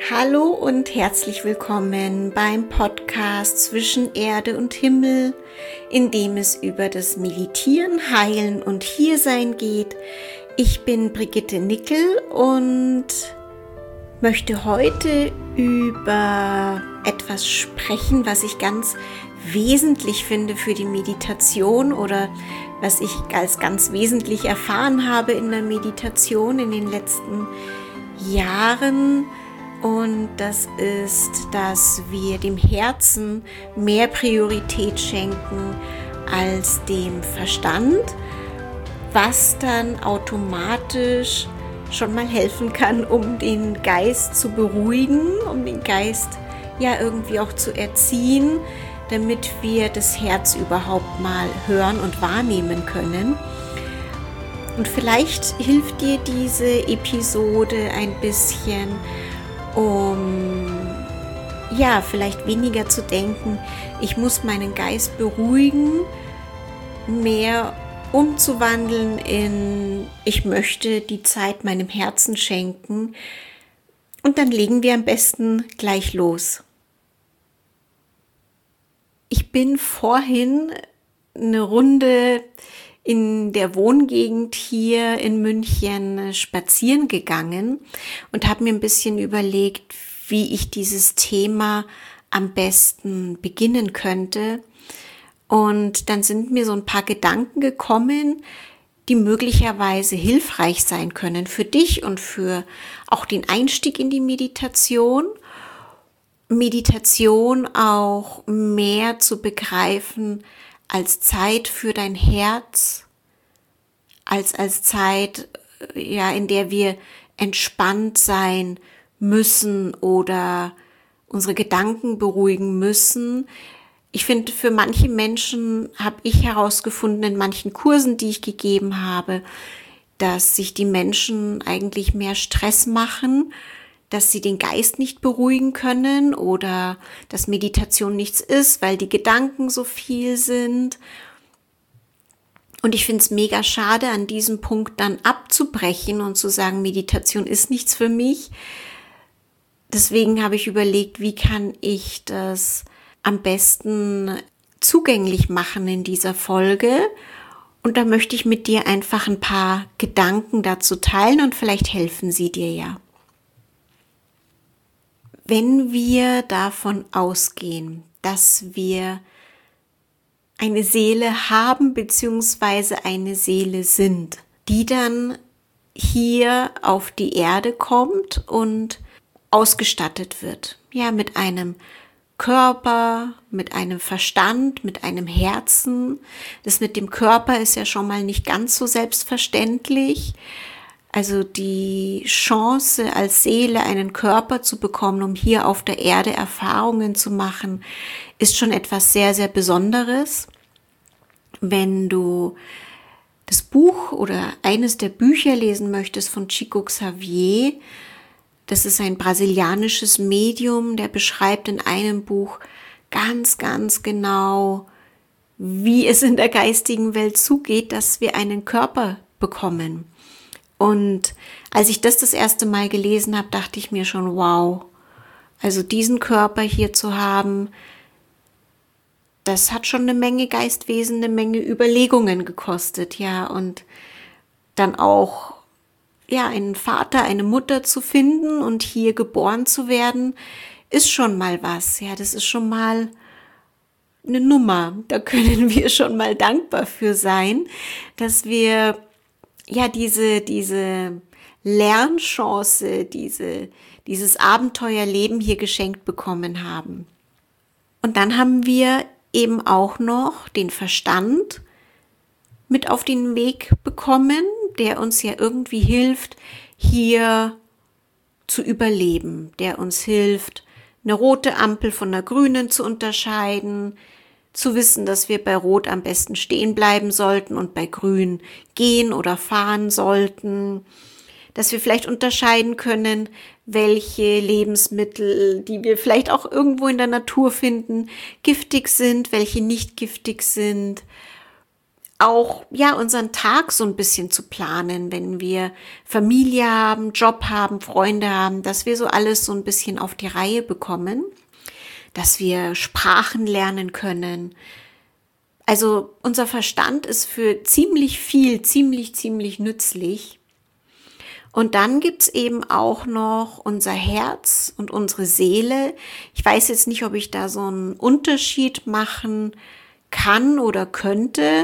Hallo und herzlich willkommen beim Podcast Zwischen Erde und Himmel, in dem es über das Meditieren, Heilen und Hiersein geht. Ich bin Brigitte Nickel und möchte heute über etwas sprechen, was ich ganz wesentlich finde für die Meditation oder was ich als ganz wesentlich erfahren habe in der Meditation in den letzten Jahren. Und das ist, dass wir dem Herzen mehr Priorität schenken als dem Verstand, was dann automatisch schon mal helfen kann, um den Geist zu beruhigen, um den Geist ja irgendwie auch zu erziehen, damit wir das Herz überhaupt mal hören und wahrnehmen können. Und vielleicht hilft dir diese Episode ein bisschen, um ja vielleicht weniger zu denken, ich muss meinen Geist beruhigen, mehr umzuwandeln in ich möchte die Zeit meinem Herzen schenken. Und dann legen wir am besten gleich los. Ich bin vorhin eine Runde in der Wohngegend hier in München spazieren gegangen und habe mir ein bisschen überlegt, wie ich dieses Thema am besten beginnen könnte. Und dann sind mir so ein paar Gedanken gekommen, die möglicherweise hilfreich sein können für dich und für auch den Einstieg in die Meditation. Meditation auch mehr zu begreifen als Zeit für dein Herz, als Zeit, ja, in der wir entspannt sein müssen oder unsere Gedanken beruhigen müssen. Ich finde, für manche Menschen habe ich herausgefunden in manchen Kursen, die ich gegeben habe, dass sich die Menschen eigentlich mehr Stress machen, dass sie den Geist nicht beruhigen können oder dass Meditation nichts ist, weil die Gedanken so viel sind. Und ich finde es mega schade, an diesem Punkt dann abzubrechen und zu sagen, Meditation ist nichts für mich. Deswegen habe ich überlegt, wie kann ich das am besten zugänglich machen in dieser Folge. Und da möchte ich mit dir einfach ein paar Gedanken dazu teilen und vielleicht helfen sie dir ja. Wenn wir davon ausgehen, dass wir eine Seele haben bzw. eine Seele sind, die dann hier auf die Erde kommt und ausgestattet wird, ja, mit einem Körper, mit einem Verstand, mit einem Herzen. Das mit dem Körper ist ja schon mal nicht ganz so selbstverständlich. Also die Chance als Seele einen Körper zu bekommen, um hier auf der Erde Erfahrungen zu machen, ist schon etwas sehr, sehr Besonderes. Wenn du das Buch oder eines der Bücher lesen möchtest von Chico Xavier, das ist ein brasilianisches Medium, der beschreibt in einem Buch ganz, ganz genau, wie es in der geistigen Welt zugeht, dass wir einen Körper bekommen. Und als ich das erste Mal gelesen habe, dachte ich mir schon, wow, also diesen Körper hier zu haben, das hat schon eine Menge Geistwesen, eine Menge Überlegungen gekostet, ja, und dann auch, ja, einen Vater, eine Mutter zu finden und hier geboren zu werden, ist schon mal was, ja, das ist schon mal eine Nummer, da können wir schon mal dankbar für sein, dass wir ja, diese Lernchance, dieses Abenteuerleben hier geschenkt bekommen haben. Und dann haben wir eben auch noch den Verstand mit auf den Weg bekommen, der uns ja irgendwie hilft, hier zu überleben, der uns hilft, eine rote Ampel von einer grünen zu unterscheiden, zu wissen, dass wir bei Rot am besten stehen bleiben sollten und bei Grün gehen oder fahren sollten, dass wir vielleicht unterscheiden können, welche Lebensmittel, die wir vielleicht auch irgendwo in der Natur finden, giftig sind, welche nicht giftig sind. auch ja unseren Tag so ein bisschen zu planen, wenn wir Familie haben, Job haben, Freunde haben, dass wir so alles so ein bisschen auf die Reihe bekommen, dass wir Sprachen lernen können. Also unser Verstand ist für ziemlich viel, ziemlich nützlich. Und dann gibt's eben auch noch unser Herz und unsere Seele. Ich weiß jetzt nicht, ob ich da so einen Unterschied machen kann oder könnte.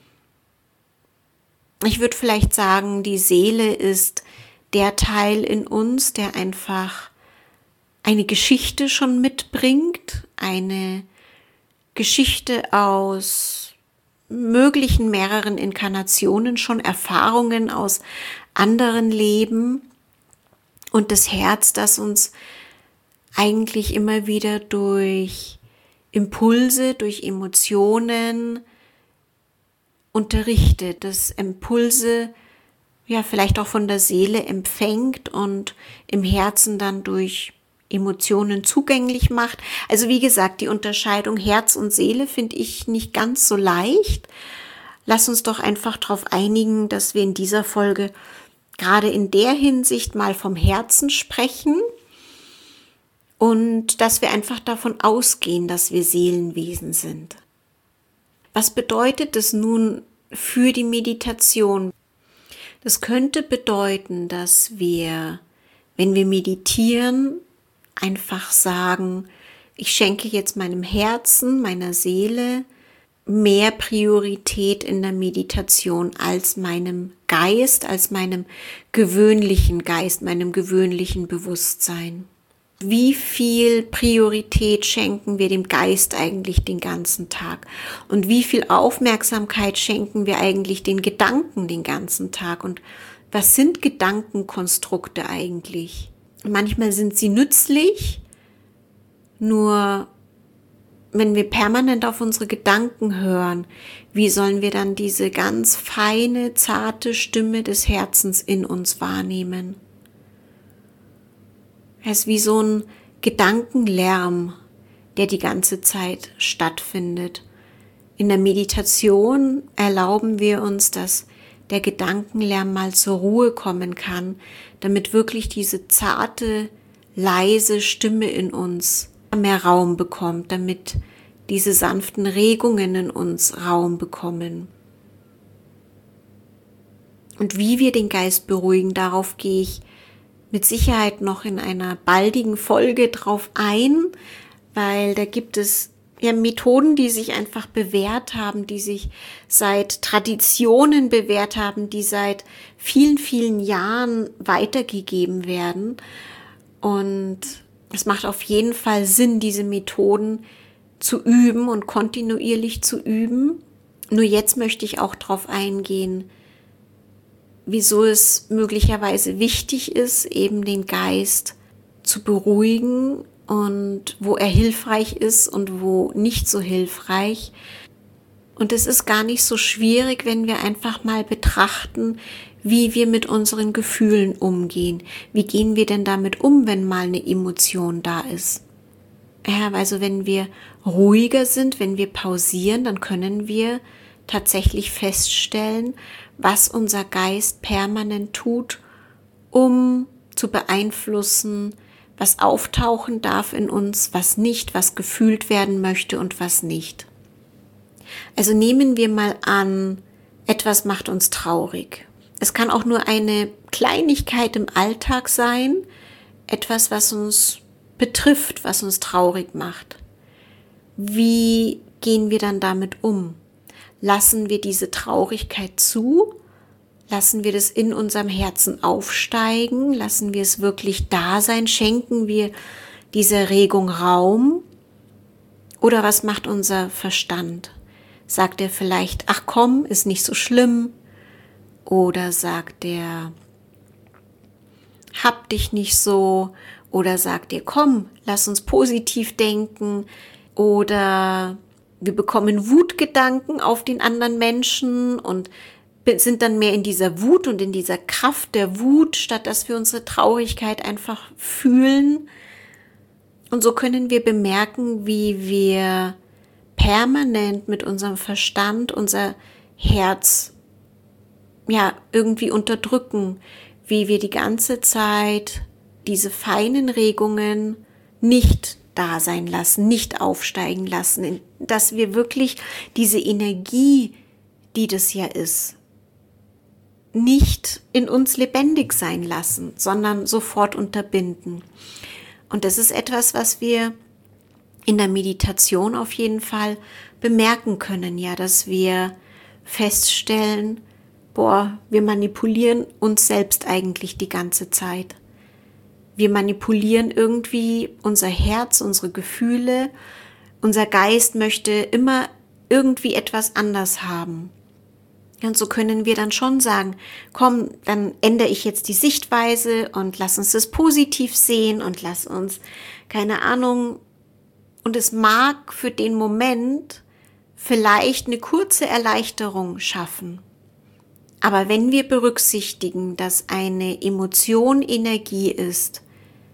Ich würde vielleicht sagen, die Seele ist der Teil in uns, der einfach eine Geschichte schon mitbringt, eine Geschichte aus möglichen mehreren Inkarnationen, schon Erfahrungen aus anderen Leben und das Herz, das uns eigentlich immer wieder durch Impulse, durch Emotionen unterrichtet, das Impulse ja vielleicht auch von der Seele empfängt und im Herzen dann durch Emotionen zugänglich macht. Also wie gesagt, die Unterscheidung Herz und Seele finde ich nicht ganz so leicht. Lass uns doch einfach darauf einigen, dass wir in dieser Folge gerade in der Hinsicht mal vom Herzen sprechen und dass wir einfach davon ausgehen, dass wir Seelenwesen sind. Was bedeutet das nun für die Meditation? Das könnte bedeuten, dass wir, wenn wir meditieren, einfach sagen, ich schenke jetzt meinem Herzen, meiner Seele mehr Priorität in der Meditation als meinem Geist, als meinem gewöhnlichen Geist, meinem gewöhnlichen Bewusstsein. Wie viel Priorität schenken wir dem Geist eigentlich den ganzen Tag? Und wie viel Aufmerksamkeit schenken wir eigentlich den Gedanken den ganzen Tag? Und was sind Gedankenkonstrukte eigentlich? Manchmal sind sie nützlich, nur wenn wir permanent auf unsere Gedanken hören, wie sollen wir dann diese ganz feine, zarte Stimme des Herzens in uns wahrnehmen? Es ist wie so ein Gedankenlärm, der die ganze Zeit stattfindet. In der Meditation erlauben wir uns, dass der Gedankenlärm mal zur Ruhe kommen kann, damit wirklich diese zarte, leise Stimme in uns mehr Raum bekommt, damit diese sanften Regungen in uns Raum bekommen. Und wie wir den Geist beruhigen, darauf gehe ich mit Sicherheit noch in einer baldigen Folge drauf ein, weil da gibt es ja Methoden, die sich einfach bewährt haben, die sich seit Traditionen bewährt haben, die seit vielen Jahren weitergegeben werden. Und es macht auf jeden Fall Sinn, diese Methoden zu üben und kontinuierlich zu üben. Nur jetzt möchte ich auch darauf eingehen, wieso es möglicherweise wichtig ist, eben den Geist zu beruhigen und wo er hilfreich ist und wo nicht so hilfreich. Und es ist gar nicht so schwierig, wenn wir einfach mal betrachten, wie wir mit unseren Gefühlen umgehen. Wie gehen wir denn damit um, wenn mal eine Emotion da ist? Ja, also wenn wir ruhiger sind, wenn wir pausieren, dann können wir tatsächlich feststellen, was unser Geist permanent tut, um zu beeinflussen, was auftauchen darf in uns, was nicht, was gefühlt werden möchte und was nicht. Also nehmen wir mal an, etwas macht uns traurig. Es kann auch nur eine Kleinigkeit im Alltag sein, etwas, was uns betrifft, was uns traurig macht. Wie gehen wir dann damit um? Lassen wir diese Traurigkeit zu? Lassen wir das in unserem Herzen aufsteigen? Lassen wir es wirklich da sein? Schenken wir dieser Erregung Raum? Oder was macht unser Verstand? Sagt er vielleicht, ach komm, ist nicht so schlimm? Oder sagt er, hab dich nicht so? Oder sagt er, komm, lass uns positiv denken? Oder wir bekommen Wutgedanken auf den anderen Menschen und sind dann mehr in dieser Wut und in dieser Kraft der Wut, statt dass wir unsere Traurigkeit einfach fühlen. Und so können wir bemerken, wie wir permanent mit unserem Verstand unser Herz ja irgendwie unterdrücken, wie wir die ganze Zeit diese feinen Regungen nicht da sein lassen, nicht aufsteigen lassen, dass wir wirklich diese Energie, die das ja ist, nicht in uns lebendig sein lassen, sondern sofort unterbinden. Und das ist etwas, was wir in der Meditation auf jeden Fall bemerken können, ja, dass wir feststellen, wir manipulieren uns selbst eigentlich die ganze Zeit. Wir manipulieren irgendwie unser Herz, unsere Gefühle. Unser Geist möchte immer irgendwie etwas anders haben. Und so können wir dann schon sagen, komm, dann ändere ich jetzt die Sichtweise und lass uns das positiv sehen und lass uns, keine Ahnung, und es mag für den Moment vielleicht eine kurze Erleichterung schaffen. Aber wenn wir berücksichtigen, dass eine Emotion Energie ist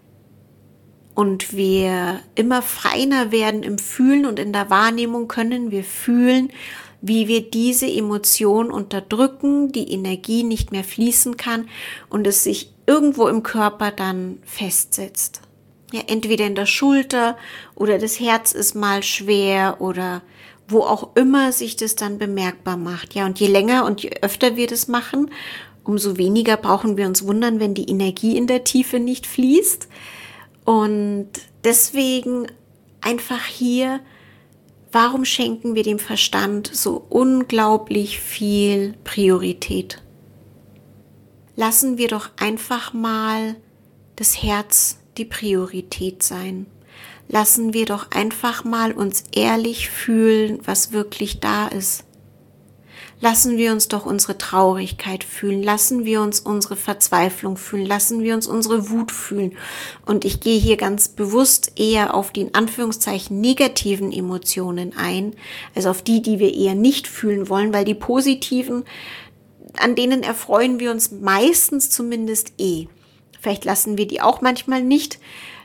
und wir immer feiner werden im Fühlen und in der Wahrnehmung, können wir fühlen, wie wir diese Emotion unterdrücken, die Energie nicht mehr fließen kann und es sich irgendwo im Körper dann festsetzt. Ja, entweder in der Schulter oder das Herz ist mal schwer oder wo auch immer sich das dann bemerkbar macht. Ja, und je länger und je öfter wir das machen, umso weniger brauchen wir uns wundern, wenn die Energie in der Tiefe nicht fließt. Und deswegen einfach hier, warum schenken wir dem Verstand so unglaublich viel Priorität? Lassen wir doch einfach mal das Herz die Priorität sein. Lassen wir doch einfach mal uns ehrlich fühlen, was wirklich da ist. Lassen wir uns doch unsere Traurigkeit fühlen, lassen wir uns unsere Verzweiflung fühlen, lassen wir uns unsere Wut fühlen. Und ich gehe hier ganz bewusst eher auf die in Anführungszeichen negativen Emotionen ein, also auf die, die wir eher nicht fühlen wollen, weil die positiven, an denen erfreuen wir uns meistens zumindest Vielleicht lassen wir die auch manchmal nicht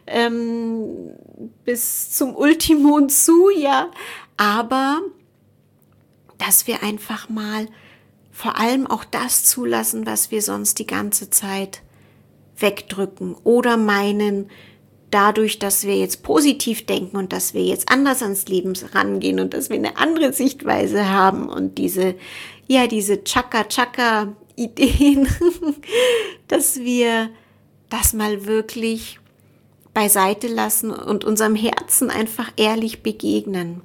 bis zum Ultimum zu, ja, aber dass wir einfach mal vor allem auch das zulassen, was wir sonst die ganze Zeit wegdrücken oder meinen, dadurch, dass wir jetzt positiv denken und dass wir jetzt anders ans Leben rangehen und dass wir eine andere Sichtweise haben und diese Chaka-Chaka-Ideen, dass wir das mal wirklich beiseite lassen und unserem Herzen einfach ehrlich begegnen.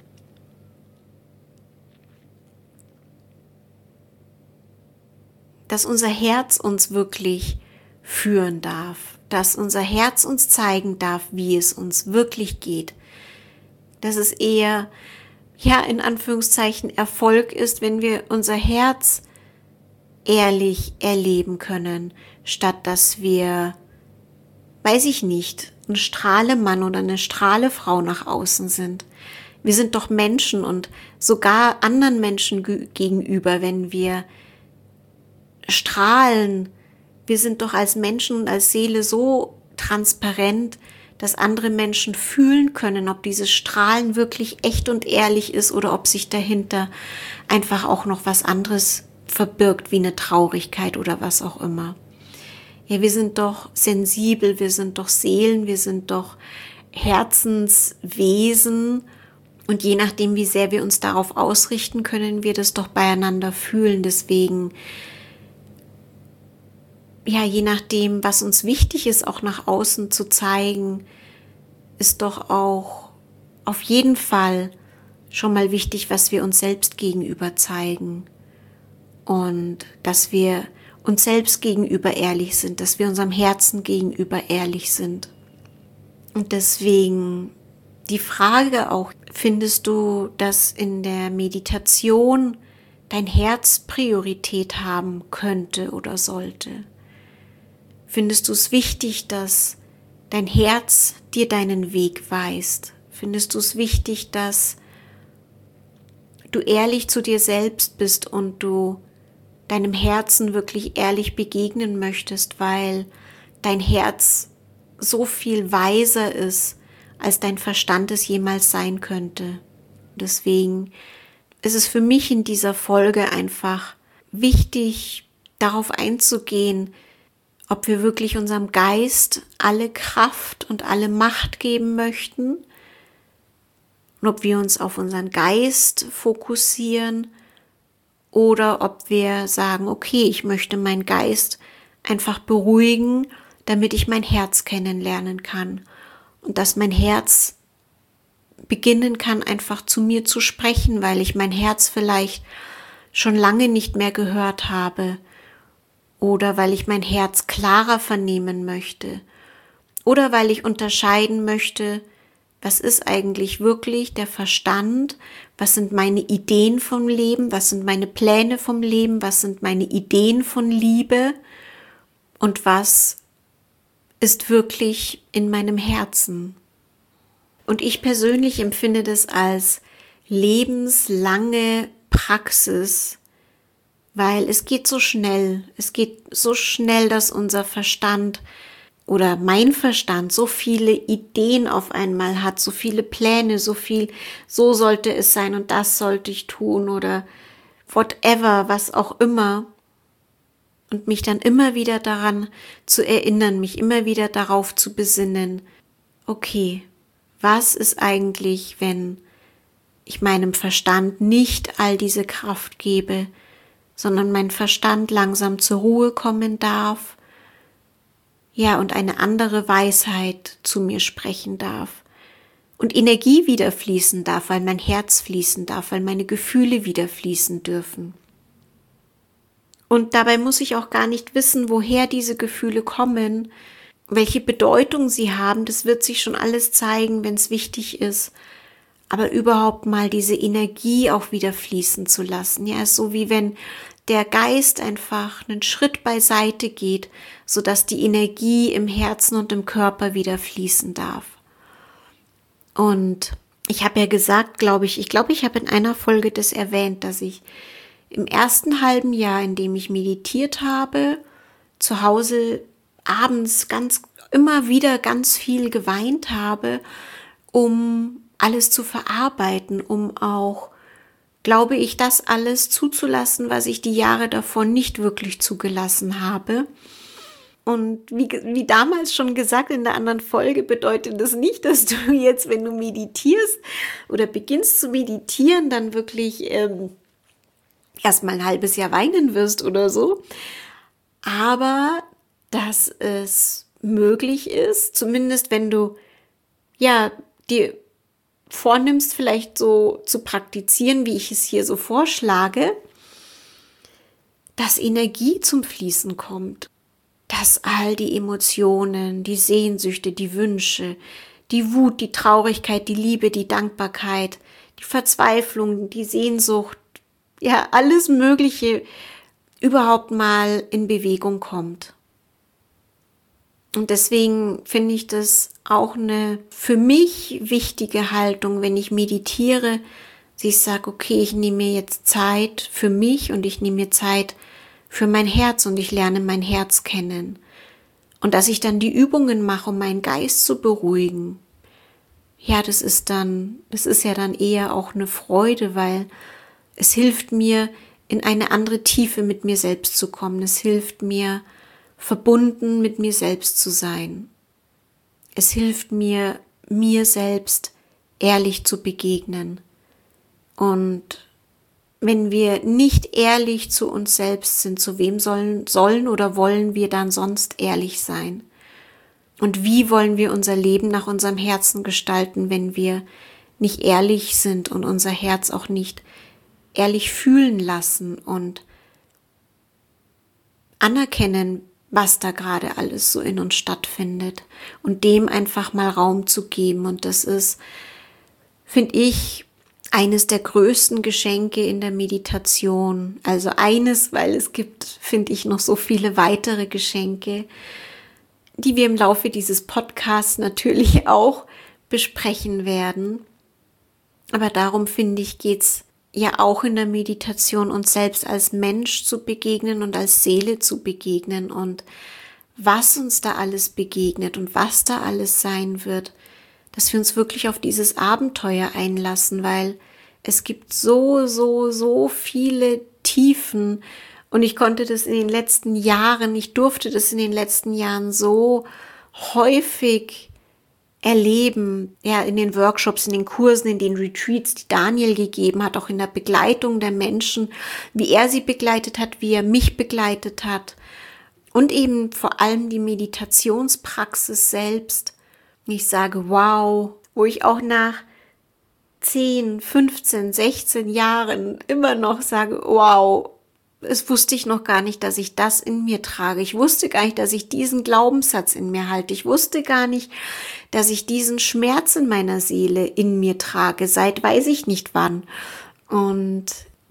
Dass unser Herz uns wirklich führen darf, dass unser Herz uns zeigen darf, wie es uns wirklich geht. Dass es eher, in Anführungszeichen Erfolg ist, wenn wir unser Herz ehrlich erleben können, statt dass wir, weiß ich nicht, ein Strahlemann oder eine Strahlefrau nach außen sind. Wir sind doch Menschen und sogar anderen Menschen gegenüber, wenn wir strahlen, wir sind doch als Menschen und als Seele so transparent, dass andere Menschen fühlen können, ob dieses Strahlen wirklich echt und ehrlich ist oder ob sich dahinter einfach auch noch was anderes verbirgt, wie eine Traurigkeit oder was auch immer. Ja, wir sind doch sensibel, wir sind doch Seelen, wir sind doch Herzenswesen und je nachdem, wie sehr wir uns darauf ausrichten, können wir das doch beieinander fühlen. Deswegen, je nachdem, was uns wichtig ist, auch nach außen zu zeigen, ist doch auch auf jeden Fall schon mal wichtig, was wir uns selbst gegenüber zeigen und dass wir uns selbst gegenüber ehrlich sind, dass wir unserem Herzen gegenüber ehrlich sind. Und deswegen die Frage auch, findest du, dass in der Meditation dein Herz Priorität haben könnte oder sollte? Findest du es wichtig, dass dein Herz dir deinen Weg weist? Findest du es wichtig, dass du ehrlich zu dir selbst bist und du deinem Herzen wirklich ehrlich begegnen möchtest, weil dein Herz so viel weiser ist, als dein Verstand es jemals sein könnte. Deswegen ist es für mich in dieser Folge einfach wichtig, darauf einzugehen, ob wir wirklich unserem Geist alle Kraft und alle Macht geben möchten und ob wir uns auf unseren Geist fokussieren oder ob wir sagen, okay, ich möchte meinen Geist einfach beruhigen, damit ich mein Herz kennenlernen kann und dass mein Herz beginnen kann, einfach zu mir zu sprechen, weil ich mein Herz vielleicht schon lange nicht mehr gehört habe oder weil ich mein Herz klarer vernehmen möchte oder weil ich unterscheiden möchte, was ist eigentlich wirklich der Verstand, was sind meine Ideen vom Leben, was sind meine Pläne vom Leben, was sind meine Ideen von Liebe und was ist wirklich in meinem Herzen. Und ich persönlich empfinde das als lebenslange Praxis, weil es geht so schnell. Es geht so schnell, dass unser Verstand oder mein Verstand so viele Ideen auf einmal hat, so viele Pläne, so sollte es sein und das sollte ich tun oder whatever, was auch immer. Und mich dann immer wieder daran zu erinnern, mich immer wieder darauf zu besinnen, okay, was ist eigentlich, wenn ich meinem Verstand nicht all diese Kraft gebe, sondern mein Verstand langsam zur Ruhe kommen darf, ja, und eine andere Weisheit zu mir sprechen darf und Energie wieder fließen darf, weil mein Herz fließen darf, weil meine Gefühle wieder fließen dürfen. Und dabei muss ich auch gar nicht wissen, woher diese Gefühle kommen, welche Bedeutung sie haben, das wird sich schon alles zeigen, wenn es wichtig ist. Aber überhaupt mal diese Energie auch wieder fließen zu lassen. Ja, so wie wenn der Geist einfach einen Schritt beiseite geht, sodass die Energie im Herzen und im Körper wieder fließen darf. Und ich habe ja gesagt, glaube ich habe in einer Folge das erwähnt, dass ich im ersten halben Jahr, in dem ich meditiert habe, zu Hause abends immer wieder ganz viel geweint habe, um alles zu verarbeiten, um auch, glaube ich, das alles zuzulassen, was ich die Jahre davor nicht wirklich zugelassen habe. Und wie damals schon gesagt in der anderen Folge, bedeutet das nicht, dass du jetzt, wenn du meditierst oder beginnst zu meditieren, dann wirklich erstmal ein halbes Jahr weinen wirst oder so. Aber dass es möglich ist, zumindest wenn du ja dir vornimmst, vielleicht so zu praktizieren, wie ich es hier so vorschlage, dass Energie zum Fließen kommt, dass all die Emotionen, die Sehnsüchte, die Wünsche, die Wut, die Traurigkeit, die Liebe, die Dankbarkeit, die Verzweiflung, die Sehnsucht, ja, alles Mögliche überhaupt mal in Bewegung kommt. Und deswegen finde ich das auch eine für mich wichtige Haltung, wenn ich meditiere, dass ich sage, okay, ich nehme mir jetzt Zeit für mich und ich nehme mir Zeit für mein Herz und ich lerne mein Herz kennen. Und dass ich dann die Übungen mache, um meinen Geist zu beruhigen. Ja, das ist ja dann eher auch eine Freude, weil es hilft mir, in eine andere Tiefe mit mir selbst zu kommen. Es hilft mir, verbunden mit mir selbst zu sein. Es hilft mir, mir selbst ehrlich zu begegnen. Und wenn wir nicht ehrlich zu uns selbst sind, zu wem sollen oder wollen wir dann sonst ehrlich sein? Und wie wollen wir unser Leben nach unserem Herzen gestalten, wenn wir nicht ehrlich sind und unser Herz auch nicht ehrlich fühlen lassen und anerkennen, was da gerade alles so in uns stattfindet und dem einfach mal Raum zu geben. Und das ist, finde ich, eines der größten Geschenke in der Meditation. Also eines, weil es gibt, finde ich, noch so viele weitere Geschenke, die wir im Laufe dieses Podcasts natürlich auch besprechen werden. Aber darum, finde ich, geht's ja auch in der Meditation, uns selbst als Mensch zu begegnen und als Seele zu begegnen und was uns da alles begegnet und was da alles sein wird, dass wir uns wirklich auf dieses Abenteuer einlassen, weil Es gibt so viele Tiefen und ich konnte das in den letzten Jahren, ich durfte das in den letzten Jahren so häufig erleben, ja, in den Workshops, in den Kursen, in den Retreats, die Daniel gegeben hat, auch in der Begleitung der Menschen, wie er sie begleitet hat, wie er mich begleitet hat und eben vor allem die Meditationspraxis selbst. Ich sage, wow, wo ich auch nach 10, 15, 16 Jahren immer noch sage, wow, es wusste ich noch gar nicht, dass ich das in mir trage. Ich wusste gar nicht, dass ich diesen Glaubenssatz in mir halte. Ich wusste gar nicht, dass ich diesen Schmerz in meiner Seele in mir trage, seit weiß ich nicht wann. Und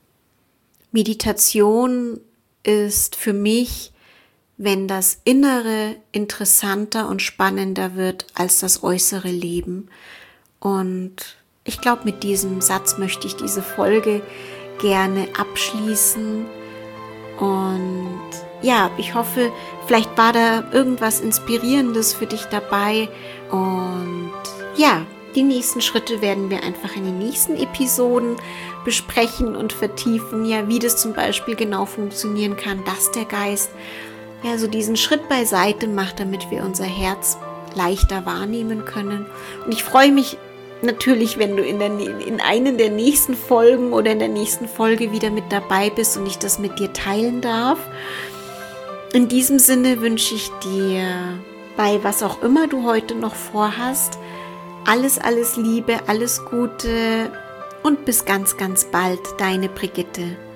Meditation ist für mich, wenn das Innere interessanter und spannender wird als das äußere Leben. Und ich glaube, mit diesem Satz möchte ich diese Folge gerne abschließen. Und ja, ich hoffe, vielleicht war da irgendwas Inspirierendes für dich dabei. Und ja, die nächsten Schritte werden wir einfach in den nächsten Episoden besprechen und vertiefen. Ja, wie das zum Beispiel genau funktionieren kann, dass der Geist ja so diesen Schritt beiseite macht, damit wir unser Herz leichter wahrnehmen können. Und ich freue mich natürlich, wenn du in einen der nächsten Folgen oder in der nächsten Folge wieder mit dabei bist und ich das mit dir teilen darf. In diesem Sinne wünsche ich dir bei was auch immer du heute noch vorhast, alles Liebe, alles Gute und bis ganz bald, deine Brigitte.